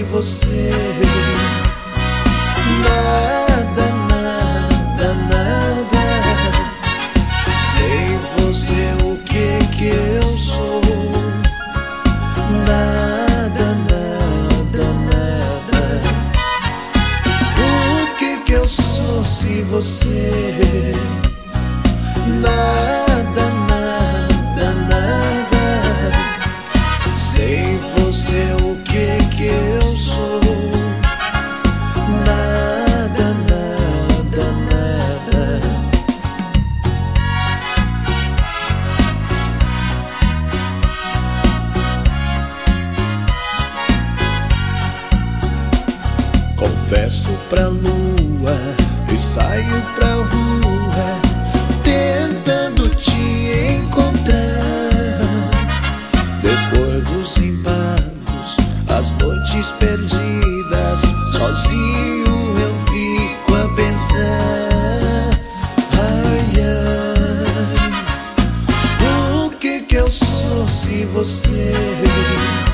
você. Nada, nada, nada. Sem você o que eu sou? Nada, nada, nada. O que eu sou sem você? Nada, nada, nada. Sem você o que eu sou? Nada, nada, nada. Confesso pra lua e saio pra rua, tentando te encontrar. Depois dos embargos, as noites perdidas, sozinho eu fico a pensar. Ai, ai, o que eu sou sem você?